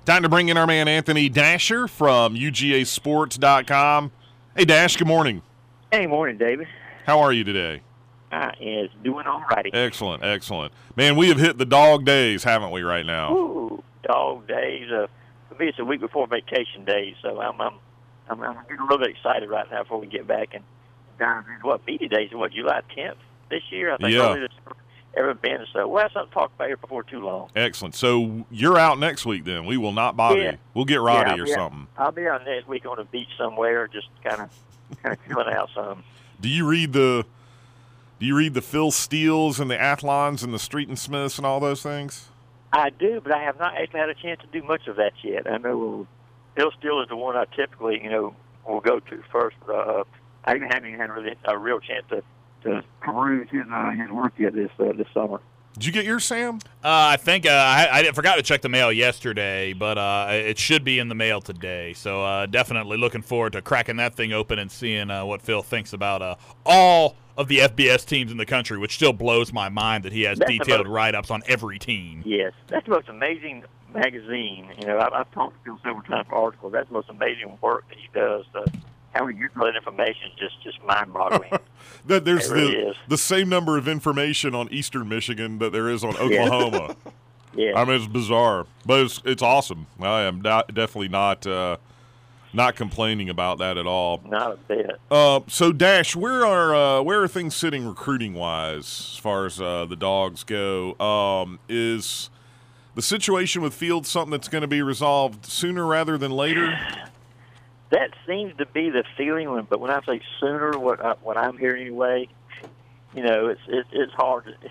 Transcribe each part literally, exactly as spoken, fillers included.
Time to bring in our man Anthony Dasher from U G A Sports dot com. Hey, Dash, good morning. Hey, morning, David. How are you today? I is doing all righty. Excellent, excellent. Man, we have hit the dog days, haven't we, right now? Ooh, dog days. Uh, for me, it's a week before vacation days, so I'm I'm, I'm, I'm getting a little bit excited right now before we get back. And down what, media days, what, July tenth this year? I think yeah. early this ever been. So we'll have something to talk about here before too long. Excellent. So you're out next week then. We will not bother yeah. you. We'll get Roddy yeah, or yeah. something. I'll be out next week on the beach somewhere, just kind of kind of chilling out some. Do you read the Do you read the Phil Steeles and the Athlons and the Street and Smiths and all those things? I do, but I have not actually had a chance to do much of that yet. I know Phil Steele is the one I typically, you know, will go to first. But, uh, I haven't had really a real chance to to peruse his uh, his work yet this uh, this summer. Did you get yours, Sam? Uh, I think uh, I, I forgot to check the mail yesterday, but uh, it should be in the mail today. So uh, definitely looking forward to cracking that thing open and seeing uh, what Phil thinks about uh, all of the F B S teams in the country, which still blows my mind that he has that's detailed most, write-ups on every team. Yes, that's the most amazing magazine. You know, I've, I've talked to Phil several times for articles. That's the most amazing work that he does. Uh, how he gets all that information is just, just mind-boggling. that there's it really the, is. the same number of information on Eastern Michigan that there is on Oklahoma. Yeah. I mean, it's bizarre, but it's, it's awesome. I am not, definitely not uh, not complaining about that at all. Not a bit. Uh, so, Dash, where are uh, where are things sitting recruiting-wise as far as uh, the Dogs go? Um, is the situation with Fields something that's going to be resolved sooner rather than later? That seems to be the feeling, when, but when I say sooner, what I, what I'm hearing anyway, you know, it's it, it's hard. It's,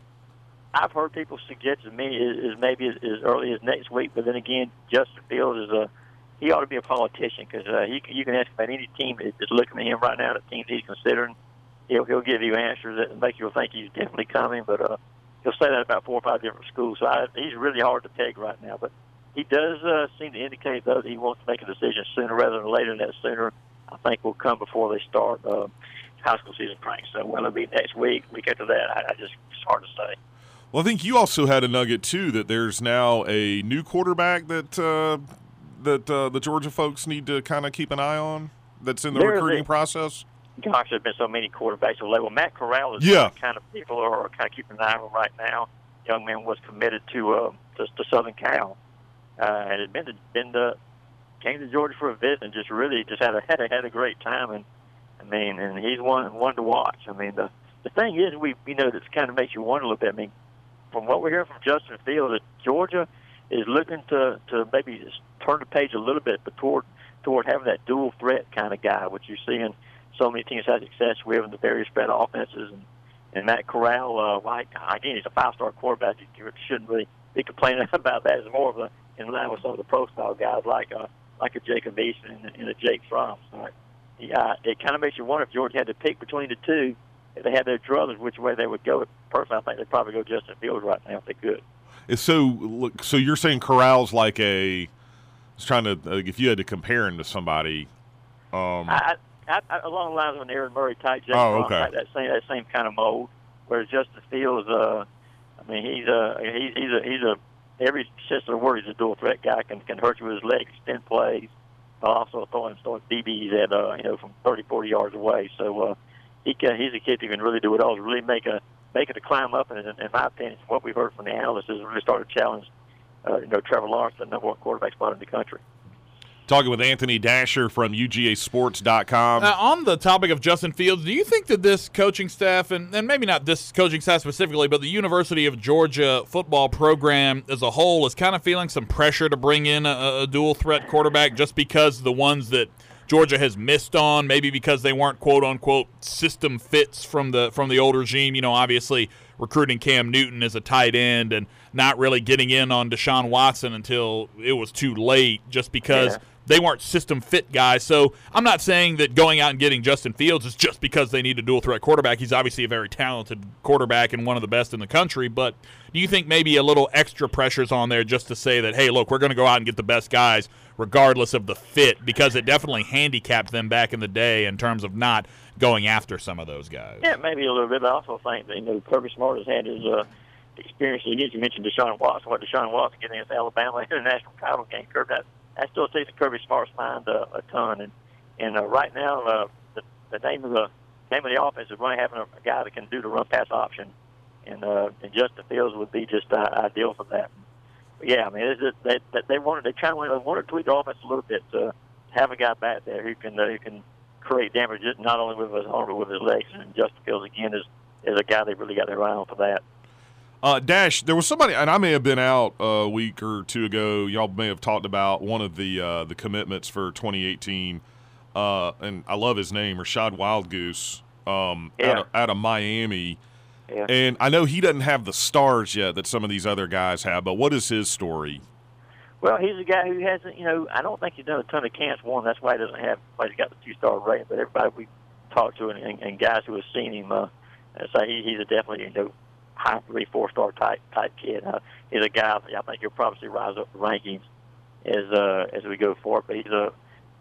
I've heard people suggest as many as, as maybe as, as early as next week, but then again, Justin Fields is a he ought to be a politician because uh, he you can ask about any team that's looking at him right now, the teams he's considering. He'll he'll give you answers that make you think he's definitely coming, but uh, he'll say that about four or five different schools. So I, he's really hard to peg right now, but. He does uh, seem to indicate, though, that he wants to make a decision sooner rather than later, and that sooner, I think, will come before they start uh, high school season playing. So whether it be next week, week after that, I, I just it's hard to say. Well, I think you also had a nugget, too, that there's now a new quarterback that uh, that uh, the Georgia folks need to kind of keep an eye on that's in the There's recruiting a, process. Gosh, there's been so many quarterbacks available. Matt Corral is yeah. the kind of people who are kind of keeping an eye on right now. Young man was committed to, uh, to, to Southern Cal. Uh, and had been to, been to, came to Georgia for a visit and just really just had a had a, had a great time. And I mean, and he's one one to watch. I mean, the the thing is, we you know that kind of makes you wonder a little bit. I mean, from what we're hearing from Justin Fields, that Georgia is looking to to maybe just turn the page a little bit, but toward toward having that dual threat kind of guy, which you're seeing so many teams have success with in the various spread offenses. And and Matt Corral, uh, like again, he's a five star quarterback. You shouldn't really be complaining about that. It's more of a in line with some of the pro-style guys like a, like a Jacob Eason and, and a Jake Fromm. So, yeah, it kind of makes you wonder if Georgia had to pick between the two, if they had their druthers, which way they would go. Personally, I think they'd probably go Justin Fields right now if they could. So, look, so you're saying Corral's like a – I was trying to – if you had to compare him to somebody um, – I, I, I, along the lines of an Aaron Murray type, Jake oh, Fromm, okay. like that same that same kind of mold, whereas Justin Fields, uh, I mean, he's a he's he's a he's a every sense of the word, he's a dual threat guy. Can can hurt you with his legs, extend plays, but also throwing throwing D Bs at uh, you know from thirty, forty yards away. So uh, he can he's a kid who can really do it all. Really make a make it a climb up. And in, in my opinion, what we've heard from the analysts is really started to challenge uh, you know Trevor Lawrence, the number one quarterback spot in the country. Talking with Anthony Dasher from U G A Sports dot com. Uh, on the topic of Justin Fields, do you think that this coaching staff, and, and maybe not this coaching staff specifically, but the University of Georgia football program as a whole is kind of feeling some pressure to bring in a, a dual-threat quarterback just because the ones that Georgia has missed on, maybe because they weren't quote-unquote system fits from the from the old regime? You know, obviously recruiting Cam Newton as a tight end and not really getting in on Deshaun Watson until it was too late just because – yeah. they weren't system fit guys. So I'm not saying that going out and getting Justin Fields is just because they need a dual threat quarterback. He's obviously a very talented quarterback and one of the best in the country. But do you think maybe a little extra pressure's on there just to say that, hey, look, we're going to go out and get the best guys regardless of the fit, because it definitely handicapped them back in the day in terms of not going after some of those guys? Yeah, maybe a little bit. But I also think that, you know, Kirby Smart has had his uh, experience he is. You mentioned Deshaun Watson. What Deshaun Watson getting against Alabama in the national title game, Kirby, that, that still takes Kirby Smart's mind uh, a ton. And and uh, right now, uh, the, the name of the name of the offense is running having a, a guy that can do the run pass option, and uh, and Justin Fields would be just uh, ideal for that. But yeah, I mean, it's just, they they wanted they kind of wanted to tweak the offense a little bit to have a guy back there who can uh, who can create damage not only with his arm but with his legs. And Justin Fields again is is a guy they really got their eye on for that. Uh, Dash, there was somebody, and I may have been out a week or two ago. Y'all may have talked about one of the uh, the commitments for twenty eighteen, uh, and I love his name, Rashad Wildgoose, um, yeah. out, of, out of Miami. Yeah. And I know he doesn't have the stars yet that some of these other guys have, but what is his story? Well, he's a guy who hasn't, you know, I don't think he's done a ton of camps. One, that's why he doesn't have, why he's got the two-star rating. But everybody we talked to and, and, and guys who have seen him uh, say he, he's a definitely, you know, high three, four-star type type kid. Uh, he's a guy I think he'll probably rise up the rankings as uh, as we go forward. But he's a,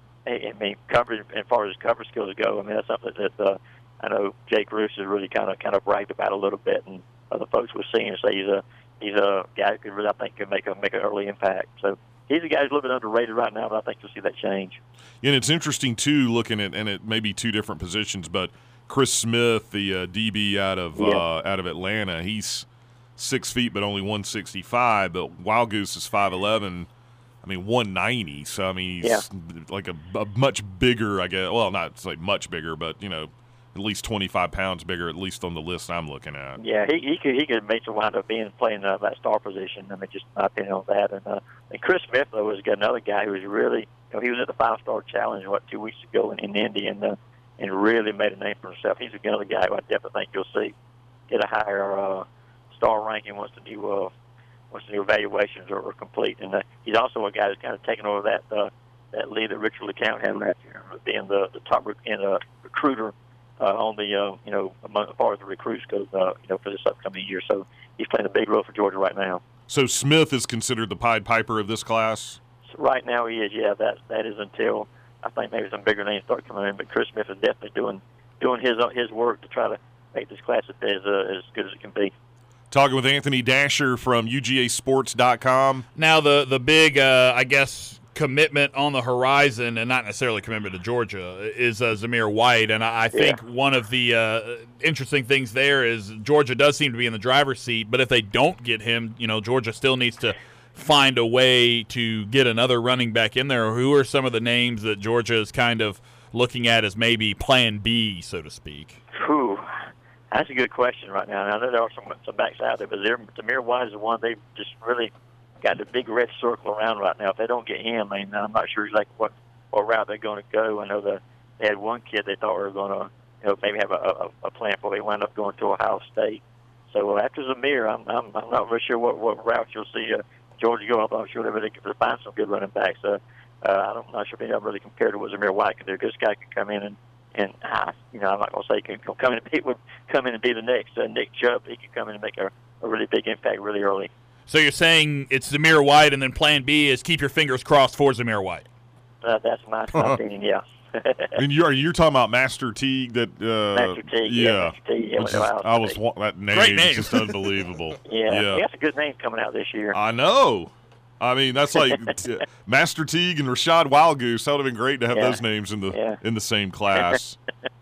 I mean, coverage as far as his cover skills go. I mean, that's something that uh, I know Jake Roos has really kind of kind of bragged about a little bit, and other folks we're seeing say he's a he's a guy who could really, I think, can make a make an early impact. So he's a guy who's a little bit underrated right now, but I think you'll see that change. And it's interesting too, looking at and it may be two different positions, but Chris Smith, the uh, D B out of yeah. uh, out of Atlanta, he's six feet but only one sixty-five. But Wildgoose is five eleven. I mean, one ninety. So I mean, he's yeah. like a, a much bigger, I guess. Well, not it's like much bigger, but you know, at least twenty-five pounds bigger, at least on the list I'm looking at. Yeah, he he could he could make to wind up being playing uh, that star position. I mean, just my opinion on that. And uh, and Chris Smith though was another guy who was really, you know, he was at the five star challenge what two weeks ago in, in Indy and uh, and really made a name for himself. He's another guy who I definitely think you'll see get a higher uh, star ranking once the new uh, once the new evaluations are, are complete. And uh, he's also a guy who's kind of taken over that uh, that lead that Richard LeCount had last year, being the the top rec- and, uh, recruiter. Uh, on the, uh, you know, as far as the recruits go, uh, you know, for this upcoming year. So he's playing a big role for Georgia right now. So Smith is considered the Pied Piper of this class? So right now he is, yeah. That that is until I think maybe some bigger names start coming in. But Chris Smith is definitely doing doing his uh, his work to try to make this class as uh, as good as it can be. Talking with Anthony Dasher from U G A sports dot com. Now the the big, uh, I guess, commitment on the horizon, and not necessarily commitment to Georgia, is uh, Zamir White. And I, I think yeah. one of the uh, interesting things there is Georgia does seem to be in the driver's seat, but if they don't get him, you know, Georgia still needs to find a way to get another running back in there. Who are some of the names that Georgia is kind of looking at as maybe plan B, so to speak? Whew. That's a good question right now. And I know there are some, some backs out there, but Zamir White is the one they've just really got the big red circle around right now. If they don't get him, I mean, I'm not sure exactly what, what route they're going to go. I know the, they had one kid they thought were going to, you know, maybe have a, a, a plan for. They wound up going to Ohio State. So uh, after Zamir, I'm, I'm I'm not really sure what, what route you'll see uh, Georgia go. I'm sure they're really going to find some good running backs. Uh, uh, I'm not sure if anyone really compared to what Zamir White can do. This guy can come in and and uh, you know, I'm not going to say he can come in and be would come in and be the next uh, Nick Chubb. He can come in and make a, a really big impact really early. So you're saying it's Zamir White, and then plan B is keep your fingers crossed for Zamir White. Uh, that's my, my opinion, yeah. And you're you're talking about Master Teague, that uh, Master Teague, yeah, yeah. Master Teague, yeah Which is, Ohio I was State. that name, Great name. is just unbelievable. yeah, yeah. he has a good name coming out this year. I know. I mean, that's like t- Master Teague and Rashad Wildgoose. That would have been great to have Yeah. those names in the Yeah. in the same class.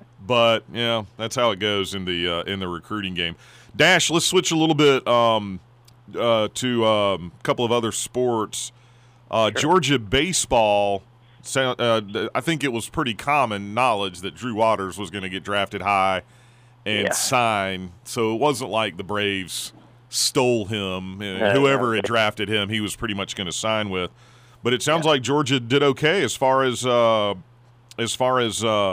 But yeah, that's how it goes in the uh, in the recruiting game. Dash, let's switch a little bit um, uh, to um, a couple of other sports. Uh, Sure. Georgia baseball. Uh, I think it was pretty common knowledge that Drew Waters was going to get drafted high and Yeah. sign. So it wasn't like the Braves stole him. Uh, No, Whoever no. had drafted him, he was pretty much going to sign with. But it sounds like Georgia did okay as far as uh, as far as uh,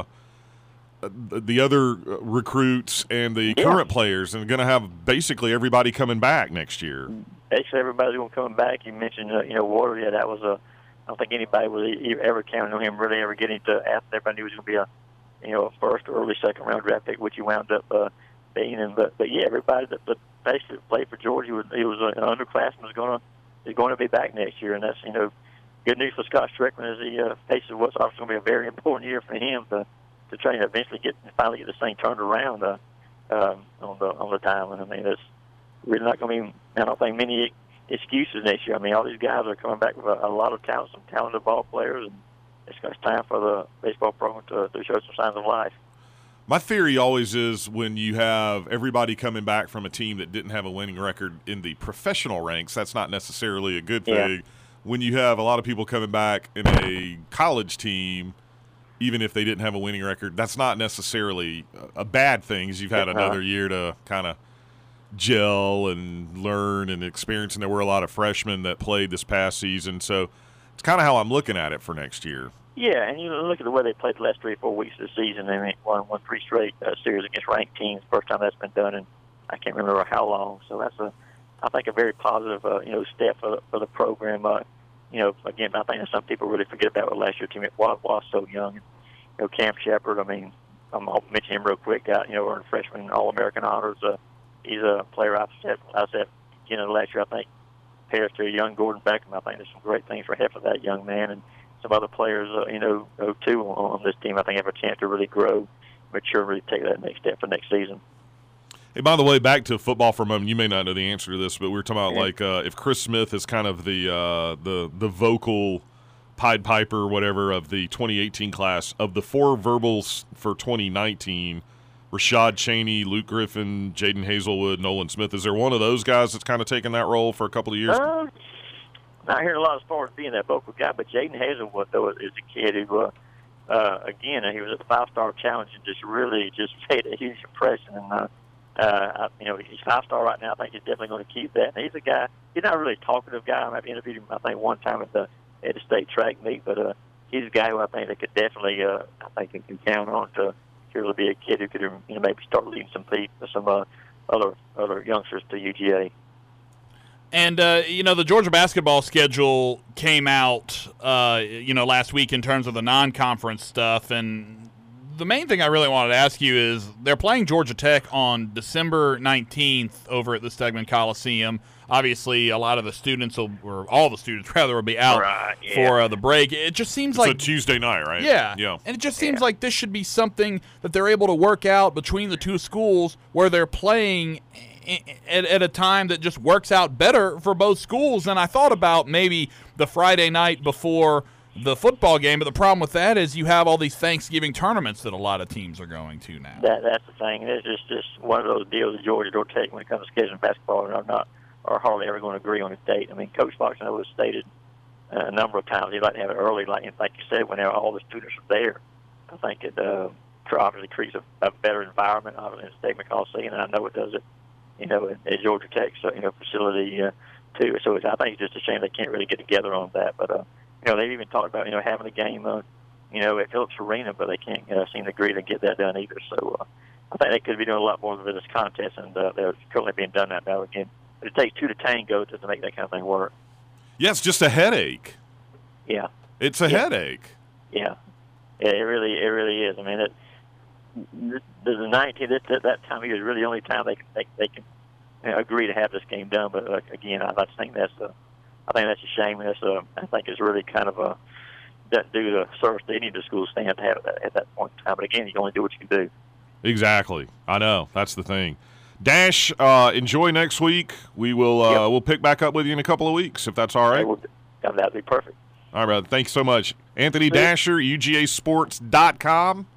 the other recruits and the Yeah. current players, and going to have basically everybody coming back next year. Basically, everybody's going to come back. You mentioned, uh, you know, Water. Yeah, that was a. I don't think anybody was e- ever counting on him really ever getting to after everybody knew he was going to be a, you know, a first or early second round draft pick, which he wound up uh, being. And but but yeah, everybody that, that basically played for Georgia, was, he was an underclassman, was going to is going to be back next year, and that's you know, good news for Scott Strickland as he uh, faces what's obviously going to be a very important year for him to to try and eventually get finally get this thing turned around uh, um, on the on the diamond. I mean, it's we're not going to be, I don't think, many excuses next year. I mean, all these guys are coming back with a, a lot of talent, some talented ball players, and it's, it's time for the baseball program to, to show some signs of life. My theory always is when you have everybody coming back from a team that didn't have a winning record in the professional ranks, that's not necessarily a good thing. Yeah. When you have a lot of people coming back in a college team, even if they didn't have a winning record, that's not necessarily a bad thing, as you've had another year to kind of gel and learn and experience. And there were a lot of freshmen that played this past season. So it's kind of how I'm looking at it for next year. Yeah, and you look at the way they played the last three or four weeks of the season. They won one three straight uh, series against ranked teams. First time that's been done in I can't remember how long. So that's a, I think, a very positive, uh, you know, step for the, for the program. Uh, you know, again, I think that some people really forget about what last year's team was, was so young. You know, Cam Shepard. I mean, I'm gonna mention him real quick. Got you know, earned freshman All-American honors. Uh, he's a player I said I said you know last year. I think pairs to a young Gordon Beckham. I think there's some great things for half of that young man and some other players, uh, you know, too, on this team. I think have a chance to really grow, mature, really take that next step for next season. Hey, by the way, back to football for a moment. You may not know the answer to this, but we were talking about yeah. like uh, if Chris Smith is kind of the uh, the the vocal Pied Piper or whatever of the twenty eighteen class, of the four verbals for twenty nineteen, Rashad Cheney, Luke Griffin, Jaden Hazelwood, Nolan Smith, is there one of those guys that's kind of taken that role for a couple of years? Uh, Not hearing a lot as far as being that vocal guy, but Jaden Hazelwood, though, is a kid who, uh, uh, again, he was at the five-star challenge and just really just made a huge impression. And, uh, uh, you know, he's five-star right now. I think he's definitely going to keep that. And he's a guy, he's not really a talkative guy. I've interviewed him, I think, one time at the, at the state track meet, but uh, he's a guy who I think that could definitely, uh, I think, he can count on to, to really be a kid who could, you know, maybe start leading some people, some uh, other other youngsters to U G A. And, uh, you know, the Georgia basketball schedule came out, uh, you know, last week in terms of the non-conference stuff. And the main thing I really wanted to ask you is they're playing Georgia Tech on December nineteenth over at the Stegman Coliseum. Obviously, a lot of the students, will, or all the students, rather, will be out right, yeah. for uh, the break. It just seems It's like a Tuesday night, right? Yeah. Yeah. And it just seems Yeah. like this should be something that they're able to work out between the two schools where they're playing At, at a time that just works out better for both schools. And I thought about maybe the Friday night before the football game, but the problem with that is you have all these Thanksgiving tournaments that a lot of teams are going to now. That that's the thing. It's just just one of those deals that Georgia don't take when it comes to scheduling basketball, and are not are hardly ever going to agree on a date. I mean, Coach Fox I know has stated uh, a number of times he'd like to have it early, like like you said, when all the students are there. I think it uh, obviously creates a, a better environment, obviously in Stegman Coliseum, and I know it does it. You know, at, at Georgia Tech's uh, you know facility uh, too. So it's, I think it's just a shame they can't really get together on that. But uh, you know, they've even talked about you know having a game, uh, you know, at Phillips Arena, but they can't uh, seem to agree to get that done either. So uh, I think they could be doing a lot more with this contest, and uh, they're currently being done that now again. But it takes two to tango to, to make that kind of thing work. Yeah, it's just a headache. Yeah, It's a Yeah. headache. yeah, yeah. It really, it really is. I mean, it. The, the nineteenth, that, that time of year is really the only time they can they, they can you know, agree to have this game done. But uh, again, I, I think that's a, I think that's a shame. That's a, I think it's really kind of a doesn't do the service to any of the schools stand to have that at that point in time. But again, you can only do what you can do. Exactly. I know. That's the thing. Dash, uh, enjoy next week. We will uh, Yep. we'll pick back up with you in a couple of weeks, if that's all right. We'll, that would be perfect. All right, brother. Thanks so much. Anthony Thanks. Dasher, U G A sports dot com.